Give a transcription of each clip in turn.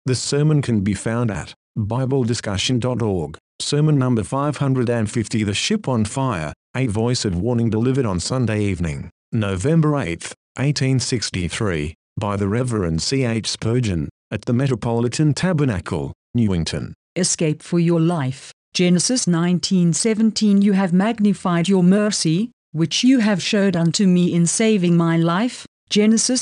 The sermon can be found at BibleDiscussion.org. Sermon number 550, The Ship on Fire, a voice of warning delivered on Sunday evening, November 8, 1863, by the Reverend C. H. Spurgeon, at the Metropolitan Tabernacle, Newington. Escape for your life. Genesis 19:17. You have magnified your mercy, which you have showed unto me in saving my life. Genesis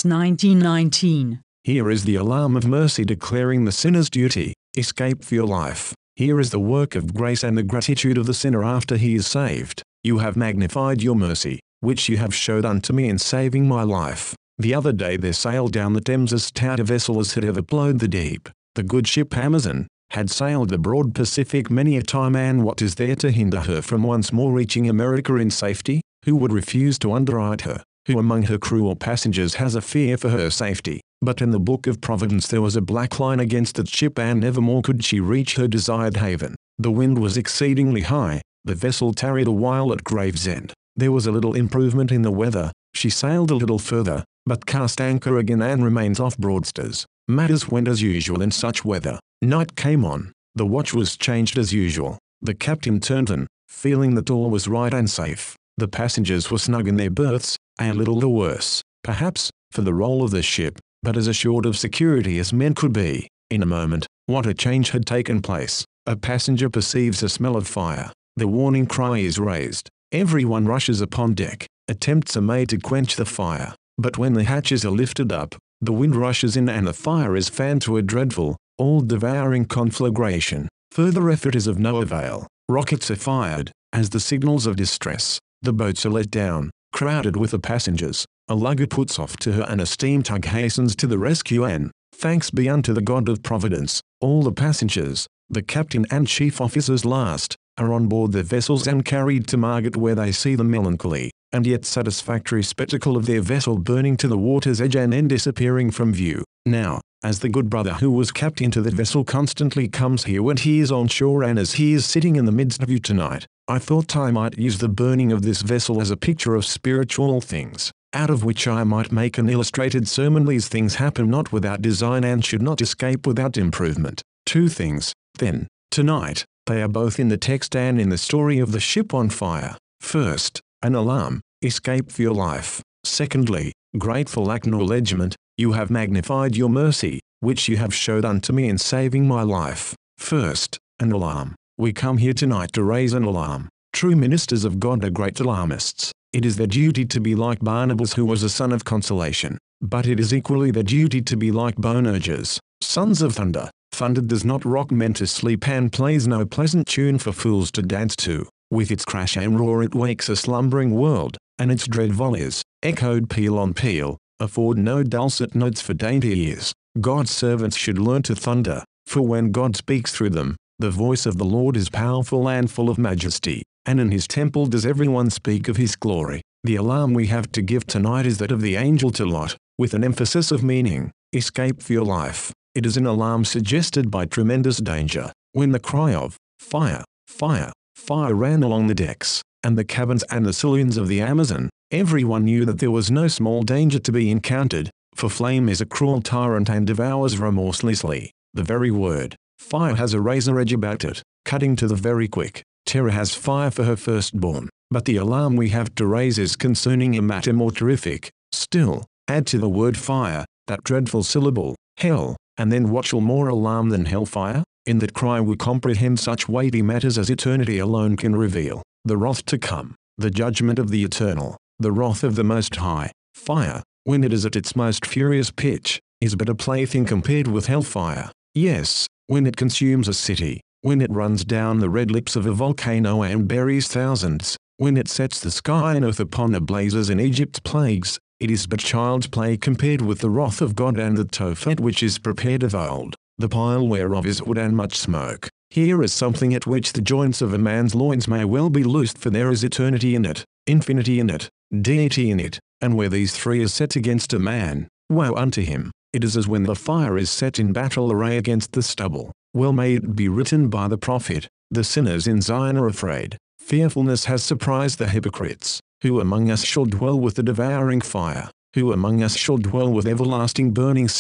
19:19. Here is the alarm of mercy declaring the sinner's duty. Escape for your life. Here is the work of grace and the gratitude of the sinner after he is saved. You have magnified your mercy, which you have showed unto me in saving my life. The other day there sailed down the Thames as stout a vessel as had ever ploughed the deep. The good ship Amazon had sailed the broad Pacific many a time, and what is there to hinder her from once more reaching America in safety? Who would refuse to underwrite her? Who among her crew or passengers has a fear for her safety? But in the book of Providence there was a black line against that ship, and nevermore could she reach her desired haven. The wind was exceedingly high. The vessel tarried a while at Gravesend. There was a little improvement in the weather. She sailed a little further, but cast anchor again and remained off Broadstairs. Matters went as usual in such weather. Night came on. The watch was changed as usual. The captain turned in, feeling that all was right and safe. The passengers were snug in their berths, a little the worse, perhaps, for the roll of the ship, but as assured of security as men could be. In a moment, what a change had taken place. A passenger perceives a smell of fire. The warning cry is raised. Everyone rushes upon deck. Attempts are made to quench the fire. But when the hatches are lifted up, the wind rushes in and the fire is fanned to a dreadful, all-devouring conflagration. Further effort is of no avail. Rockets are fired, as the signals of distress. The boats are let down, crowded with the passengers. A lugger puts off to her and a steam tug hastens to the rescue, and, thanks be unto the God of Providence, all the passengers, the captain and chief officers last, are on board the vessels and carried to Margate, where they see the melancholy, and yet satisfactory spectacle of their vessel burning to the water's edge and then disappearing from view. Now, as the good brother who was captain to that vessel constantly comes here when he is on shore, and as he is sitting in the midst of you tonight, I thought I might use the burning of this vessel as a picture of spiritual things, out of which I might make an illustrated sermon. These things happen not without design and should not escape without improvement. Two things, then, tonight, they are both in the text and in the story of the ship on fire. First, an alarm, escape for your life. Secondly, grateful acknowledgement, you have magnified your mercy, which you have showed unto me in saving my life. First, an alarm. We come here tonight to raise an alarm. True ministers of God are great alarmists. It is their duty to be like Barnabas, who was a son of consolation. But it is equally their duty to be like Boanerges, sons of thunder. Thunder does not rock men to sleep and plays no pleasant tune for fools to dance to. With its crash and roar it wakes a slumbering world, and its dread volleys, echoed peal on peal, afford no dulcet notes for dainty ears. God's servants should learn to thunder, for when God speaks through them, the voice of the Lord is powerful and full of majesty, and in his temple does everyone speak of his glory. The alarm we have to give tonight is that of the angel to Lot, with an emphasis of meaning. Escape for your life. It is an alarm suggested by tremendous danger. When the cry of fire, fire, fire ran along the decks, and the cabins and the saloons of the Amazon, everyone knew that there was no small danger to be encountered, for flame is a cruel tyrant and devours remorselessly. The very word fire has a razor edge about it, cutting to the very quick. Terror has fire for her firstborn, but the alarm we have to raise is concerning a matter more terrific. Still, add to the word fire, that dreadful syllable, hell, and then what shall more alarm than hellfire? In that cry we comprehend such weighty matters as eternity alone can reveal. The wrath to come, the judgment of the eternal, the wrath of the Most High. Fire, when it is at its most furious pitch, is but a plaything compared with hellfire. Yes, when it consumes a city, when it runs down the red lips of a volcano and buries thousands, when it sets the sky and earth upon a blaze as in Egypt's plagues, it is but child's play compared with the wrath of God and the Tophet which is prepared of old, the pile whereof is wood and much smoke. Here is something at which the joints of a man's loins may well be loosed, for there is eternity in it, infinity in it, deity in it, and where these three are set against a man, woe unto him. It is as when the fire is set in battle array against the stubble. Well may it be written by the prophet, the sinners in Zion are afraid. Fearfulness has surprised the hypocrites. Who among us shall dwell with the devouring fire? Who among us shall dwell with everlasting burning sinner?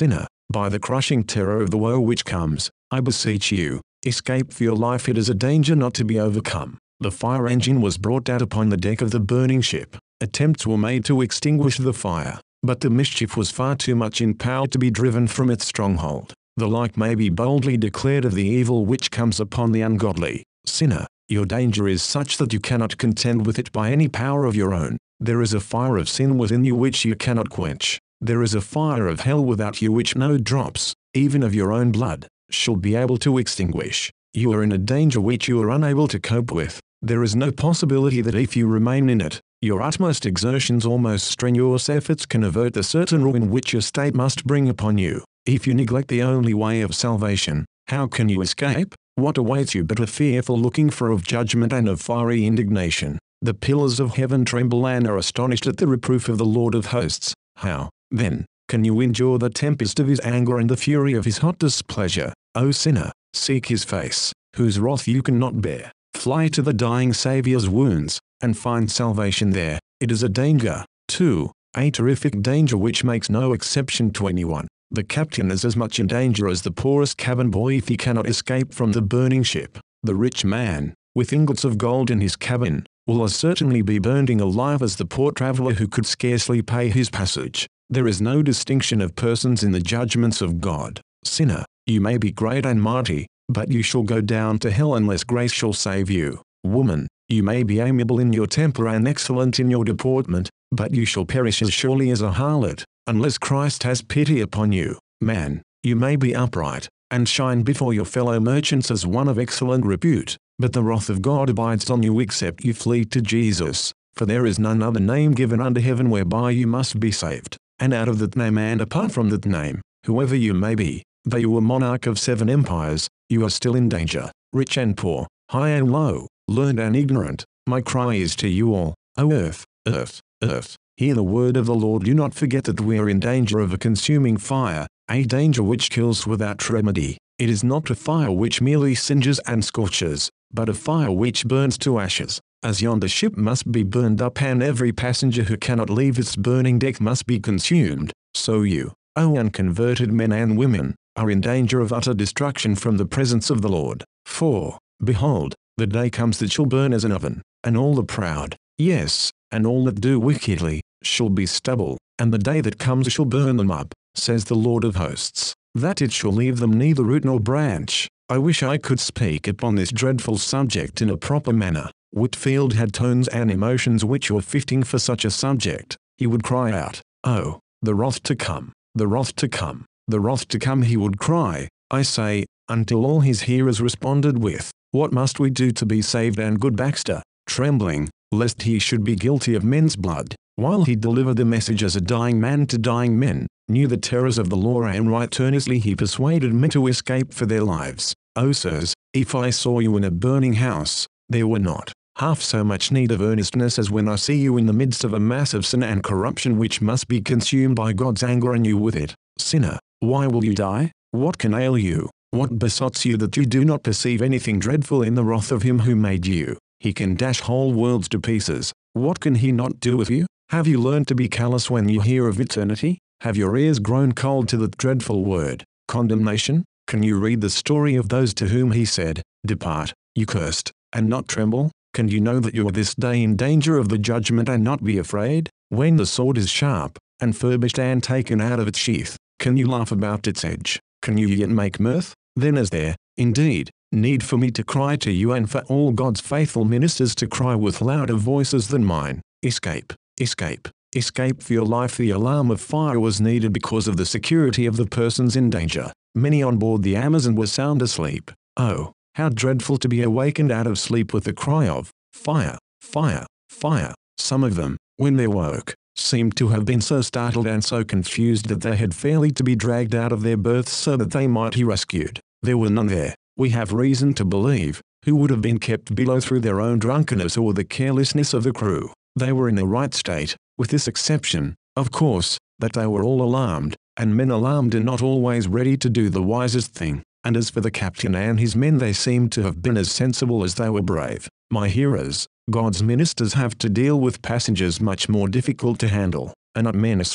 by the crushing terror of the woe which comes. I beseech you, escape for your life. It is a danger not to be overcome. The fire engine was brought out upon the deck of the burning ship. Attempts were made to extinguish the fire, but the mischief was far too much in power to be driven from its stronghold. The like may be boldly declared of the evil which comes upon the ungodly. Sinner, your danger is such that you cannot contend with it by any power of your own. There is a fire of sin within you which you cannot quench. There is a fire of hell without you which no drops, even of your own blood, shall be able to extinguish. You are in a danger which you are unable to cope with. There is no possibility that if you remain in it, your utmost exertions, almost strenuous efforts, can avert the certain ruin which your state must bring upon you. If you neglect the only way of salvation, how can you escape? What awaits you but a fearful looking for of judgment and of fiery indignation? The pillars of heaven tremble and are astonished at the reproof of the Lord of hosts. How, then, can you endure the tempest of his anger and the fury of his hot displeasure? O sinner, seek his face, whose wrath you cannot bear. Fly to the dying Saviour's wounds, and find salvation there. It is a danger, too, a terrific danger which makes no exception to anyone. The captain is as much in danger as the poorest cabin boy if he cannot escape from the burning ship. The rich man, with ingots of gold in his cabin, will as certainly be burning alive as the poor traveler who could scarcely pay his passage. There is no distinction of persons in the judgments of God. Sinner, you may be great and mighty, but you shall go down to hell unless grace shall save you. Woman, you may be amiable in your temper and excellent in your deportment, but you shall perish as surely as a harlot, unless Christ has pity upon you. Man, you may be upright, and shine before your fellow merchants as one of excellent repute, but the wrath of God abides on you except you flee to Jesus, for there is none other name given under heaven whereby you must be saved. And out of that name and apart from that name, whoever you may be, though you were monarch of 7 empires, you are still in danger. Rich and poor, high and low, learned and ignorant, my cry is to you all, O earth, earth, earth, hear the word of the Lord. Do not forget that we are in danger of a consuming fire, a danger which kills without remedy. It is not a fire which merely singes and scorches, but a fire which burns to ashes. As yonder ship must be burned up and every passenger who cannot leave its burning deck must be consumed, so you, O unconverted men and women, are in danger of utter destruction from the presence of the Lord. For, behold, the day comes that shall burn as an oven, and all the proud, yes, and all that do wickedly, shall be stubble, and the day that comes shall burn them up, says the Lord of hosts, that it shall leave them neither root nor branch. I wish I could speak upon this dreadful subject in a proper manner. Whitefield had tones and emotions which were fitting for such a subject. He would cry out, "Oh, the wrath to come, the wrath to come, the wrath to come," he would cry, I say, until all his hearers responded with, "What must we do to be saved?" And good Baxter, trembling, lest he should be guilty of men's blood, while he delivered the message as a dying man to dying men, knew the terrors of the law, and right earnestly he persuaded men to escape for their lives. "O sirs, if I saw you in a burning house, there were not half so much need of earnestness as when I see you in the midst of a mass of sin and corruption which must be consumed by God's anger and you with it. Sinner, why will you die? What can ail you? What besots you that you do not perceive anything dreadful in the wrath of him who made you? He can dash whole worlds to pieces. What can he not do with you? Have you learned to be callous when you hear of eternity? Have your ears grown cold to the dreadful word, condemnation? Can you read the story of those to whom he said, "Depart, you cursed," and not tremble? Can you know that you are this day in danger of the judgment and not be afraid? When the sword is sharp, and furbished and taken out of its sheath, can you laugh about its edge? Can you yet make mirth? Then is there, indeed, need for me to cry to you and for all God's faithful ministers to cry with louder voices than mine, "Escape, escape, escape for your life." The alarm of fire was needed because of the security of the persons in danger. Many on board the Amazon were sound asleep. Oh, how dreadful to be awakened out of sleep with the cry of, "Fire, fire, fire." Some of them, when they woke, seemed to have been so startled and so confused that they had fairly to be dragged out of their berths so that they might be rescued. There were none there, we have reason to believe, who would have been kept below through their own drunkenness or the carelessness of the crew. They were in the right state, with this exception, of course, that they were all alarmed, and men alarmed are not always ready to do the wisest thing. And as for the captain and his men, they seemed to have been as sensible as they were brave. My hearers, God's ministers have to deal with passengers much more difficult to handle. Are not men asleep?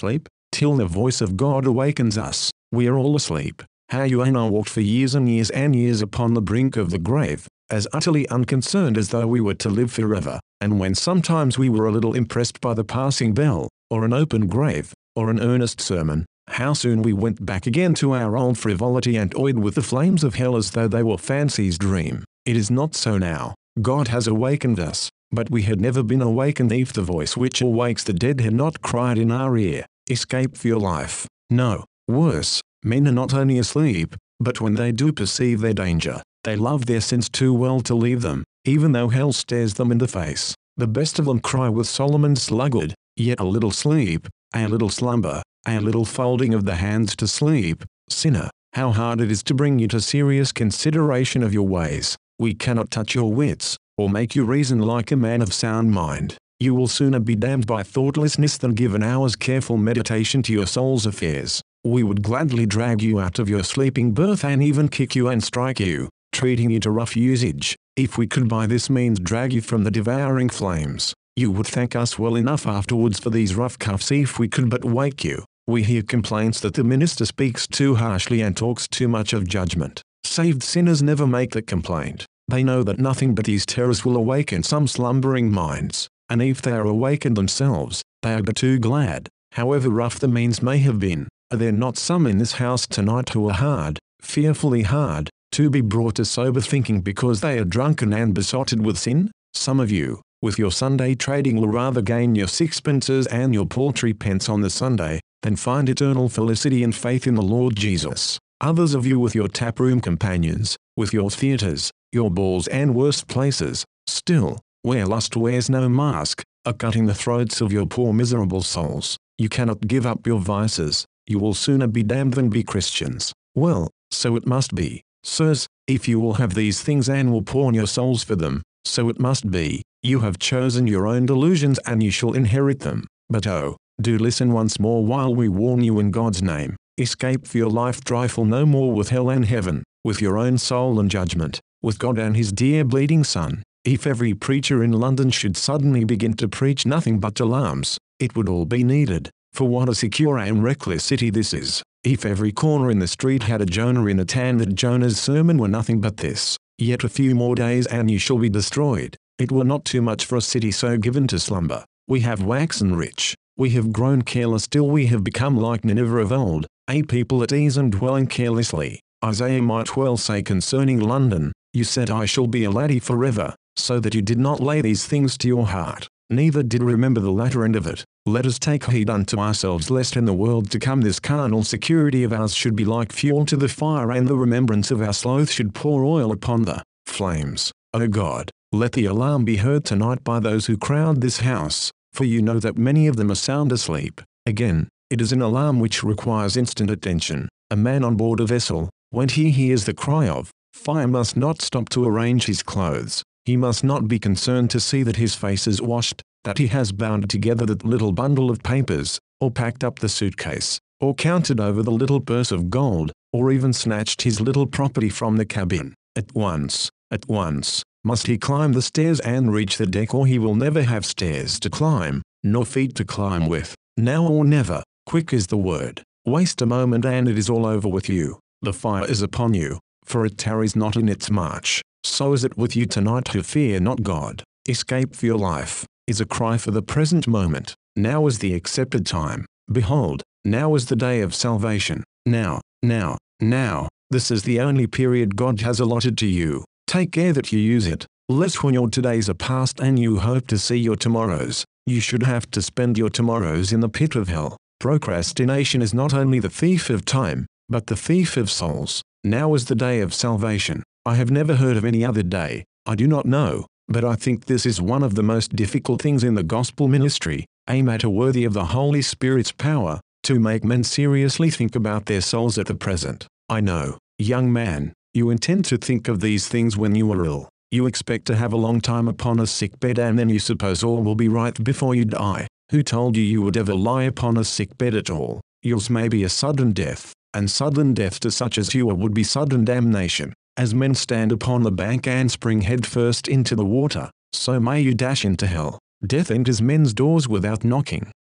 till the voice of God awakens us. We are all asleep. How you and I walked for years and years and years upon the brink of the grave, as utterly unconcerned as though we were to live forever, and when sometimes we were a little impressed by the passing bell, or an open grave, or an earnest sermon, how soon we went back again to our old frivolity and toyed with the flames of hell as though they were fancy's dream. It is not so now. God has awakened us, but we had never been awakened if the voice which awakes the dead had not cried in our ear, "Escape for your life." No, worse, men are not only asleep, but when they do perceive their danger, they love their sins too well to leave them, even though hell stares them in the face. The best of them cry with Solomon's sluggard, "Yet a little sleep, a little slumber, a little folding of the hands to sleep." Sinner, how hard it is to bring you to serious consideration of your ways. We cannot touch your wits, or make you reason like a man of sound mind. You will sooner be damned by thoughtlessness than give an hour's careful meditation to your soul's affairs. We would gladly drag you out of your sleeping berth and even kick you and strike you, treating you to rough usage, if we could by this means drag you from the devouring flames. You would thank us well enough afterwards for these rough cuffs if we could but wake you. We hear complaints that the minister speaks too harshly and talks too much of judgment. Saved sinners never make the complaint. They know that nothing but his terrors will awaken some slumbering minds, and if they are awakened themselves, they are but too glad. However rough the means may have been, are there not some in this house tonight who are hard, fearfully hard, to be brought to sober thinking because they are drunken and besotted with sin? Some of you, with your Sunday trading, will rather gain your sixpences and your paltry pence on the Sunday, than find eternal felicity and faith in the Lord Jesus. Others of you with your taproom companions, with your theatres, your balls and worse places, still, where lust wears no mask, are cutting the throats of your poor miserable souls. You cannot give up your vices. You will sooner be damned than be Christians. Well, so it must be. Sirs, if you will have these things and will pawn your souls for them, so it must be. You have chosen your own delusions and you shall inherit them. But oh, do listen once more while we warn you in God's name. Escape for your life. Trifle no more with hell and heaven, with your own soul and judgment, with God and his dear bleeding Son. If every preacher in London should suddenly begin to preach nothing but alarms, it would all be needed. For what a secure and reckless city this is. If every corner in the street had a Jonah in it and that Jonah's sermon were nothing but this, "Yet a few more days and you shall be destroyed," it were not too much for a city so given to slumber. We have waxen rich. We have grown careless till we have become like Nineveh of old, a people at ease and dwelling carelessly. Isaiah might well say concerning London, "You said I shall be a laddie forever," so that you did not lay these things to your heart, neither did remember the latter end of it. Let us take heed unto ourselves lest in the world to come this carnal security of ours should be like fuel to the fire and the remembrance of our sloth should pour oil upon the flames. O God, let the alarm be heard tonight by those who crowd this house, for you know that many of them are sound asleep. Again, it is an alarm which requires instant attention. A man on board a vessel, when he hears the cry of fire, must not stop to arrange his clothes. He must not be concerned to see that his face is washed, that he has bound together that little bundle of papers, or packed up the suitcase, or counted over the little purse of gold, or even snatched his little property from the cabin. At once, must he climb the stairs and reach the deck, or he will never have stairs to climb, nor feet to climb with. Now or never, quick is the word. Waste a moment and it is all over with you. The fire is upon you, for it tarries not in its march. So is it with you tonight who fear not God. Escape for your life is a cry for the present moment. Now is the accepted time. Behold, now is the day of salvation. Now. This is the only period God has allotted to you. Take care that you use it, lest when your todays are past and you hope to see your tomorrows, you should have to spend your tomorrows in the pit of hell. Procrastination is not only the thief of time, but the thief of souls. Now is the day of salvation. I have never heard of any other day. I do not know, but I think this is one of the most difficult things in the gospel ministry, a matter worthy of the Holy Spirit's power, to make men seriously think about their souls at the present. I know, young man, you intend to think of these things when you are ill. You expect to have a long time upon a sick bed and then you suppose all will be right before you die. Who told you you would ever lie upon a sick bed at all? Yours may be a sudden death, and sudden death to such as you are would be sudden damnation. As men stand upon the bank and spring head first into the water, so may you dash into hell. Death enters men's doors without knocking.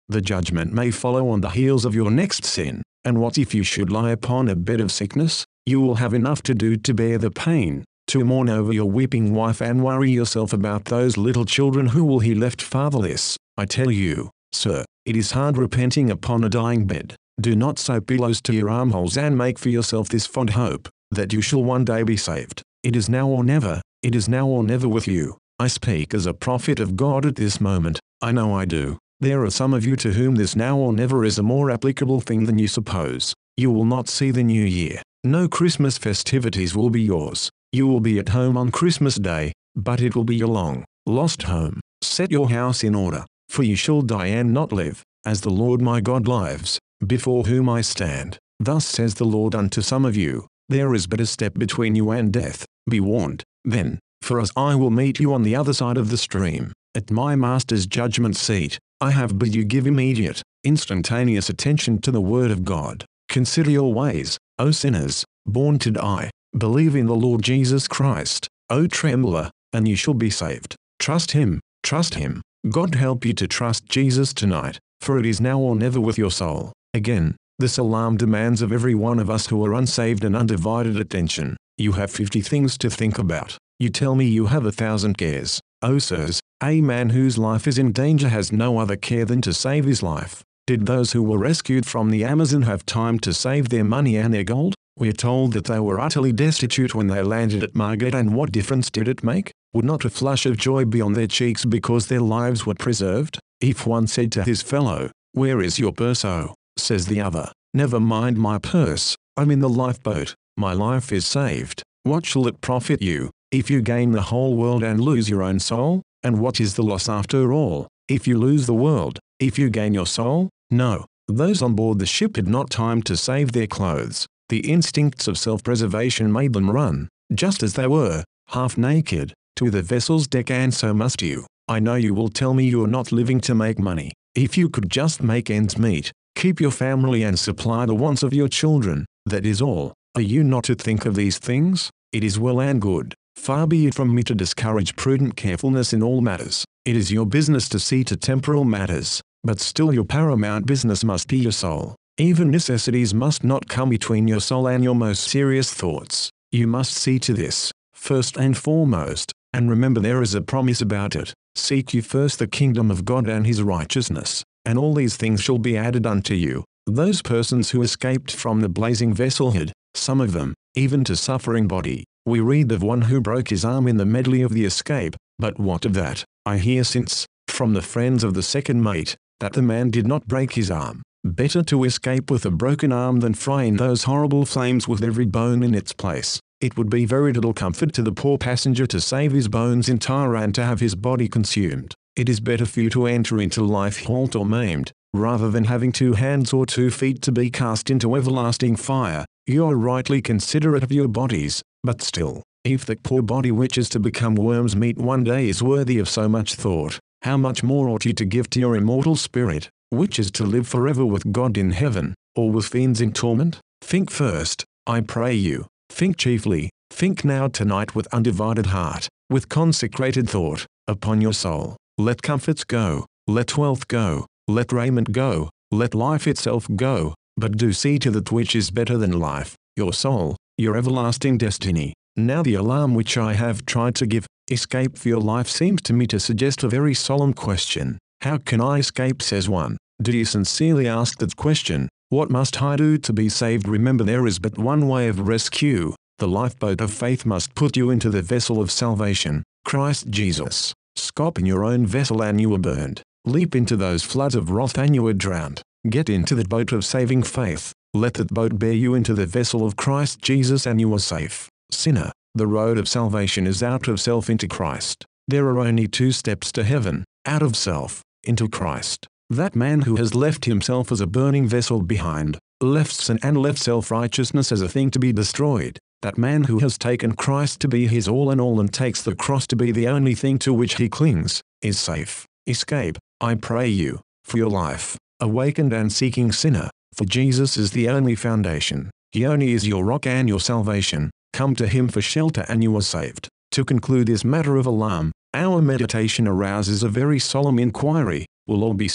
The judgment may follow on the heels of your next sin. And what if you should lie upon a bed of sickness? You will have enough to do to bear the pain, to mourn over your weeping wife and worry yourself about those little children who will he left fatherless. I tell you, sir, it is hard repenting upon a dying bed. Do not sew pillows to your armholes and make for yourself this fond hope, that you shall one day be saved. It is now or never, it is now or never with you. I speak as a prophet of God at this moment, I know I do. There are some of you to whom this now or never is a more applicable thing than you suppose. You will not see the new year. No Christmas festivities will be yours. You will be at home on Christmas Day, but it will be your long, lost home. Set your house in order, for you shall die and not live, as the Lord my God lives, before whom I stand. Thus says the Lord unto some of you, there is but a step between you and death. Be warned, then, for as I will meet you on the other side of the stream, at my Master's judgment seat. I have bid you give immediate, instantaneous attention to the word of God. Consider your ways, O sinners, born to die. Believe in the Lord Jesus Christ, O trembler, and you shall be saved. Trust him, trust him. God help you to trust Jesus tonight, for it is now or never with your soul. Again, this alarm demands of every one of us who are unsaved an undivided attention. You have 50 things to think about. You tell me you have 1,000 cares. O sirs, a man whose life is in danger has no other care than to save his life. Did those who were rescued from the Amazon have time to save their money and their gold? We are told that they were utterly destitute when they landed at Margate, and what difference did it make? Would not a flush of joy be on their cheeks because their lives were preserved? If one said to his fellow, "Where is your purse?" "Oh," says the other, "never mind my purse, I'm in the lifeboat, my life is saved." What shall it profit you, if you gain the whole world and lose your own soul? And what is the loss after all, if you lose the world, if you gain your soul? No, those on board the ship had not time to save their clothes. The instincts of self-preservation made them run, just as they were, half naked, to the vessel's deck, and so must you. I know you will tell me you are not living to make money. If you could just make ends meet, keep your family and supply the wants of your children, that is all. Are you not to think of these things? It is well and good. Far be it from me to discourage prudent carefulness in all matters. It is your business to see to temporal matters, but still your paramount business must be your soul. Even necessities must not come between your soul and your most serious thoughts. You must see to this, first and foremost, and remember there is a promise about it. Seek you first the kingdom of God and his righteousness, and all these things shall be added unto you. Those persons who escaped from the blazing vessel had, some of them, even to suffering body. We read of one who broke his arm in the medley of the escape, but what of that? I hear since, from the friends of the second mate, that the man did not break his arm. Better to escape with a broken arm than fry in those horrible flames with every bone in its place. It would be very little comfort to the poor passenger to save his bones entire and to have his body consumed. It is better for you to enter into life halt or maimed, rather than having 2 hands or 2 feet to be cast into everlasting fire. You are rightly considerate of your bodies, but still, if the poor body which is to become worm's meat one day is worthy of so much thought, how much more ought you to give to your immortal spirit, which is to live forever with God in heaven, or with fiends in torment? Think first, I pray you, think chiefly, think now tonight with undivided heart, with consecrated thought, upon your soul. Let comforts go, let wealth go, let raiment go, let life itself go, but do see to that which is better than life, your soul, your everlasting destiny. Now the alarm which I have tried to give, escape for your life, seems to me to suggest a very solemn question. How can I escape, says one. Do you sincerely ask that question? What must I do to be saved? Remember, there is but one way of rescue. The lifeboat of faith must put you into the vessel of salvation, Christ Jesus. Skop in your own vessel and you are burned. Leap into those floods of wrath and you are drowned. Get into the boat of saving faith. Let that boat bear you into the vessel of Christ Jesus and you are safe. Sinner, the road of salvation is out of self into Christ. There are only 2 steps to heaven, out of self, into Christ. That man who has left himself as a burning vessel behind, left sin and left self-righteousness as a thing to be destroyed, that man who has taken Christ to be his all in all and takes the cross to be the only thing to which he clings, is safe. Escape, I pray you, for your life, awakened and seeking sinner, for Jesus is the only foundation. He only is your rock and your salvation. Come to him for shelter and you are saved. To conclude this matter of alarm, our meditation arouses a very solemn inquiry. Will all be safe?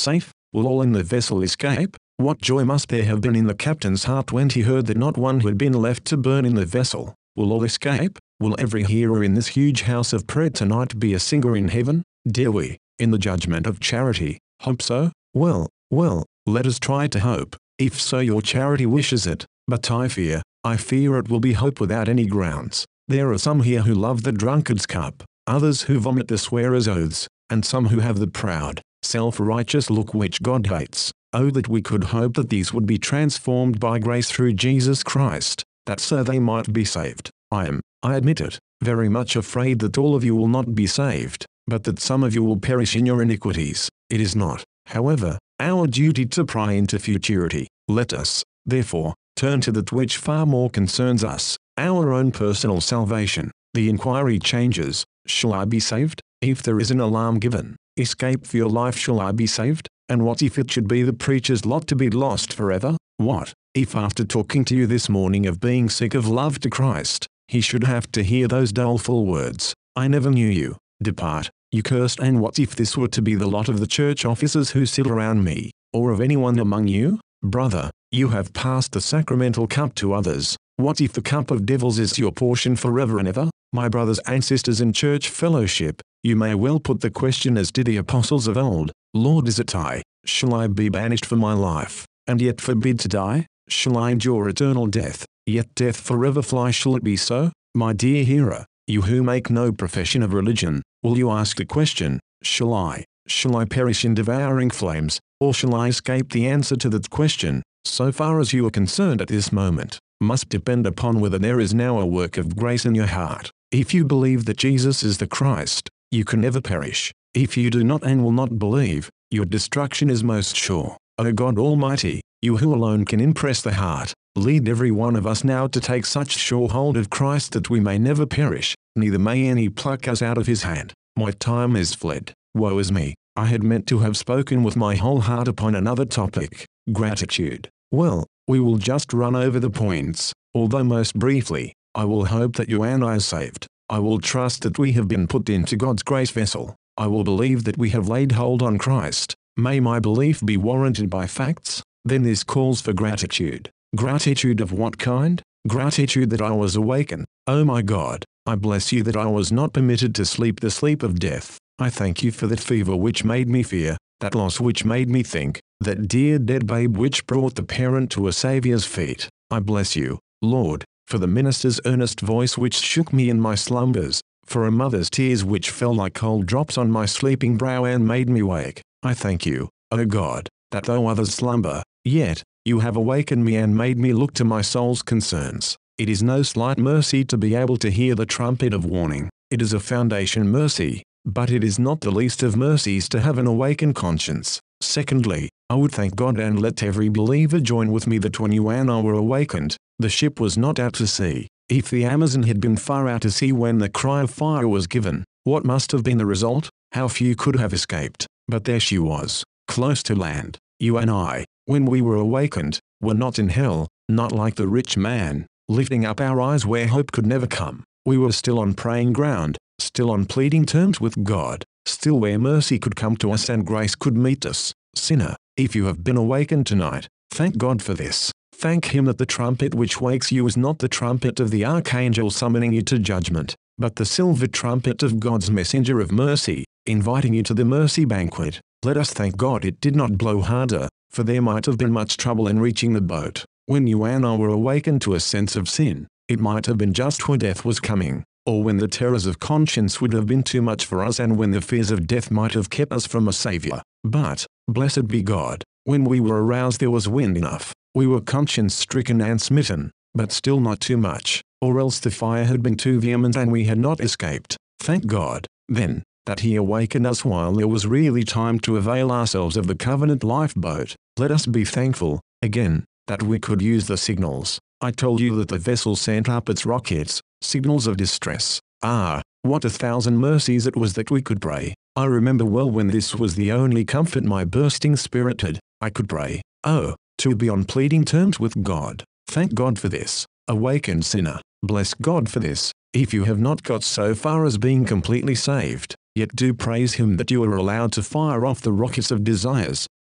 Will all in the vessel escape? What joy must there have been in the captain's heart when he heard that not one had been left to burn in the vessel? Will all escape? Will every hearer in this huge house of prayer tonight be a singer in heaven? Dare we, in the judgment of charity, hope so? Well, let us try to hope, if so your charity wishes it, but I fear it will be hope without any grounds. There are some here who love the drunkard's cup, others who vomit the swearer's oaths, and some who have the proud, self-righteous look which God hates. Oh, that we could hope that these would be transformed by grace through Jesus Christ, that so they might be saved. I admit it, very much afraid that all of you will not be saved, but that some of you will perish in your iniquities. It is not, however, our duty to pry into futurity. Let us, therefore, turn to that which far more concerns us, our own personal salvation. The inquiry changes, shall I be saved? If there is an alarm given, escape for your life, shall I be saved? And what if it should be the preacher's lot to be lost forever? What if after talking to you this morning of being sick of love to Christ, he should have to hear those doleful words, I never knew you, depart, you cursed? And what if this were to be the lot of the church officers who sit around me, or of anyone among you? Brother, you have passed the sacramental cup to others. What if the cup of devils is your portion forever and ever? My brothers and sisters in church fellowship, you may well put the question as did the apostles of old, Lord, is it I? Shall I be banished for my life, and yet forbid to die? Shall I endure eternal death, yet death forever fly? Shall it be so? My dear hearer, you who make no profession of religion, will you ask the question, shall I perish in devouring flames, or shall I escape? The answer to that question, so far as you are concerned at this moment, must depend upon whether there is now a work of grace in your heart. If you believe that Jesus is the Christ, you can never perish. If you do not and will not believe, your destruction is most sure. O God Almighty, you who alone can impress the heart, lead every one of us now to take such sure hold of Christ that we may never perish, neither may any pluck us out of his hand. My time is fled. Woe is me. I had meant to have spoken with my whole heart upon another topic, gratitude. Well, we will just run over the points, although most briefly. I will hope that you and I are saved. I will trust that we have been put into God's grace vessel. I will believe that we have laid hold on Christ. May my belief be warranted by facts. Then this calls for gratitude. Gratitude of what kind? Gratitude that I was awakened. Oh my God, I bless you that I was not permitted to sleep the sleep of death. I thank you for that fever which made me fear, that loss which made me think, that dear dead babe which brought the parent to a Saviour's feet. I bless you, Lord, for the minister's earnest voice which shook me in my slumbers, for a mother's tears which fell like cold drops on my sleeping brow and made me wake. I thank you, O God, that though others slumber, yet, you have awakened me and made me look to my soul's concerns. It is no slight mercy to be able to hear the trumpet of warning. It is a foundation mercy, but it is not the least of mercies to have an awakened conscience. Secondly, I would thank God and let every believer join with me that when you and I were awakened, the ship was not out to sea. If the Amazon had been far out to sea when the cry of fire was given, what must have been the result? How few could have escaped? But there she was, close to land. You and I, when we were awakened, were not in hell, not like the rich man, lifting up our eyes where hope could never come. We were still on praying ground, still on pleading terms with God, still where mercy could come to us and grace could meet us. Sinner, if you have been awakened tonight, thank God for this. Thank him that the trumpet which wakes you is not the trumpet of the archangel summoning you to judgment, but the silver trumpet of God's messenger of mercy, inviting you to the mercy banquet. Let us thank God it did not blow harder, for there might have been much trouble in reaching the boat. When you and I were awakened to a sense of sin, it might have been just when death was coming, or when the terrors of conscience would have been too much for us and when the fears of death might have kept us from a Savior. But, blessed be God, when we were aroused there was wind enough. We were conscience-stricken and smitten, but still not too much, or else the fire had been too vehement and we had not escaped. Thank God, then, that he awakened us while there was really time to avail ourselves of the covenant lifeboat. Let us be thankful, again, that we could use the signals. I told you that the vessel sent up its rockets, signals of distress. Ah, what 1,000 mercies it was that we could pray. I remember well when this was the only comfort my bursting spirit had. I could pray. Oh, to be on pleading terms with God. Thank God for this. Awakened sinner, bless God for this. If you have not got so far as being completely saved, yet do praise him that you are allowed to fire off the rockets of desires,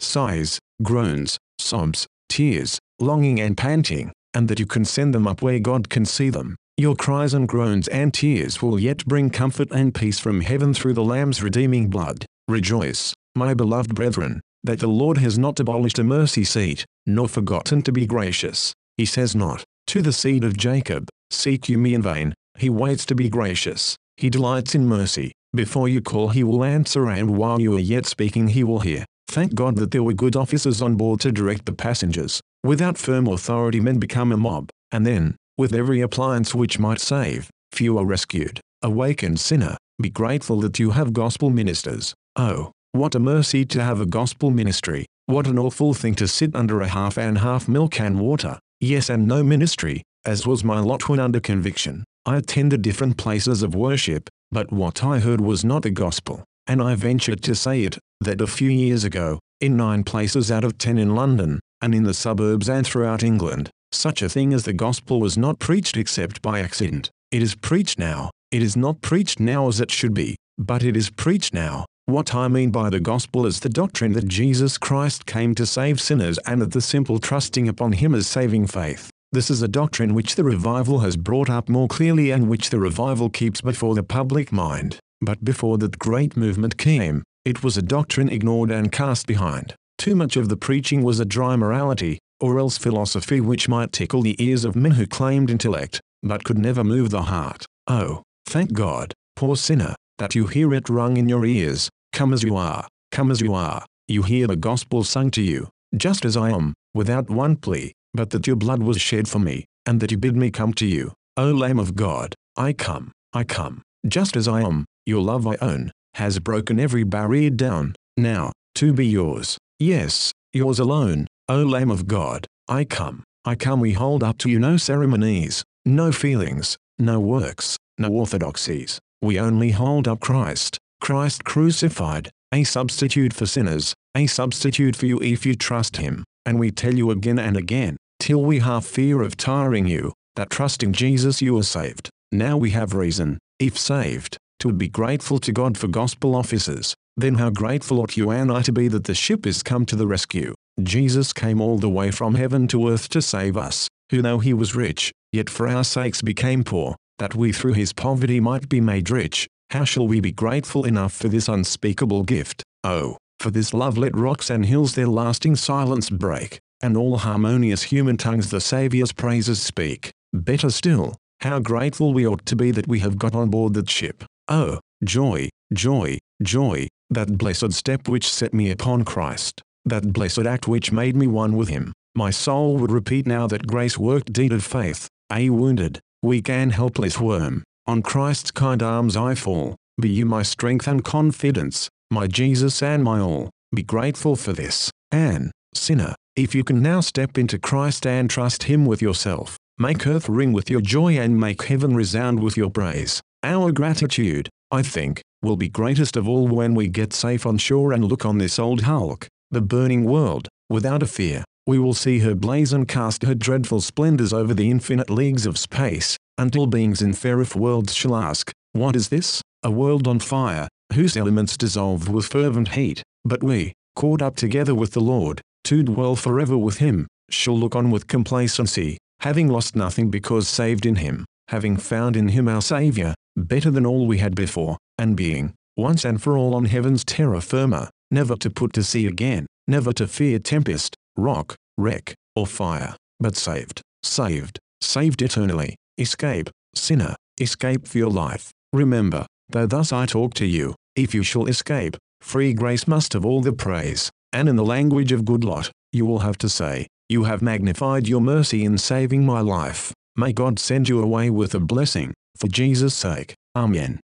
sighs, groans, sobs, tears, longing and panting, and that you can send them up where God can see them. Your cries and groans and tears will yet bring comfort and peace from heaven through the Lamb's redeeming blood. Rejoice, my beloved brethren, that the Lord has not abolished a mercy seat, nor forgotten to be gracious. He says not, to the seed of Jacob, seek you me in vain. He waits to be gracious. He delights in mercy. Before you call he will answer, and while you are yet speaking he will hear. Thank God that there were good officers on board to direct the passengers. Without firm authority men become a mob, and then, with every appliance which might save, few are rescued. Awakened sinner, be grateful that you have gospel ministers. Oh, what a mercy to have a gospel ministry. What an awful thing to sit under a half and half milk and water. Yes, and no ministry, as was my lot when under conviction. I attended different places of worship, but what I heard was not the gospel, and I ventured to say it, that a few years ago, in 9 places out of 10 in London, and in the suburbs and throughout England, such a thing as the gospel was not preached except by accident. It is preached now. It is not preached now as it should be, but it is preached now. What I mean by the gospel is the doctrine that Jesus Christ came to save sinners, and that the simple trusting upon him is saving faith. This is a doctrine which the revival has brought up more clearly, and which the revival keeps before the public mind. But before that great movement came, it was a doctrine ignored and cast behind. Too much of the preaching was a dry morality, or else philosophy which might tickle the ears of men who claimed intellect, but could never move the heart. Oh, thank God, poor sinner, that you hear it rung in your ears. Come as you are, come as you are. You hear the gospel sung to you, just as I am, without one plea, but that your blood was shed for me, and that you bid me come to you. O Lamb of God, I come, just as I am. Your love I own, has broken every barrier down, now, to be yours. Yes, yours alone. O Lamb of God, I come. We hold up to you no ceremonies, no feelings, no works, no orthodoxies. We only hold up Christ crucified, a substitute for sinners, a substitute for you if you trust him. And we tell you again and again, till we have fear of tiring you, that trusting Jesus you are saved. Now we have reason, if saved, to be grateful to God for gospel officers. Then how grateful ought you and I to be that the ship is come to the rescue. Jesus came all the way from heaven to earth to save us, who though he was rich, yet for our sakes became poor, that we through his poverty might be made rich. How shall we be grateful enough for this unspeakable gift? Oh, for this love let rocks and hills their lasting silence break, and all harmonious human tongues the Saviour's praises speak. Better still, how grateful we ought to be that we have got on board that ship. Oh, joy, joy, joy, that blessed step which set me upon Christ, that blessed act which made me one with him. My soul would repeat now that grace-worked deed of faith. A wounded, weak and helpless worm, on Christ's kind arms I fall. Be you my strength and confidence, my Jesus and my all. Be grateful for this. And, sinner, if you can now step into Christ and trust him with yourself, make earth ring with your joy and make heaven resound with your praise. Our gratitude, I think, will be greatest of all when we get safe on shore and look on this old hulk, the burning world, without a fear. We will see her blaze and cast her dreadful splendors over the infinite leagues of space, until beings in fair-off worlds shall ask, what is this? A world on fire, whose elements dissolved with fervent heat. But we, caught up together with the Lord, to dwell forever with him, shall look on with complacency, having lost nothing because saved in him, having found in him our Saviour, better than all we had before, and being, once and for all on heaven's terra firma, never to put to sea again, never to fear tempest, rock, wreck, or fire, but saved eternally. Escape, sinner, escape for your life. Remember, though thus I talk to you, if you shall escape, free grace must have all the praise, and in the language of good lot, you will have to say, you have magnified your mercy in saving my life. May God send you away with a blessing, for Jesus' sake. Amen.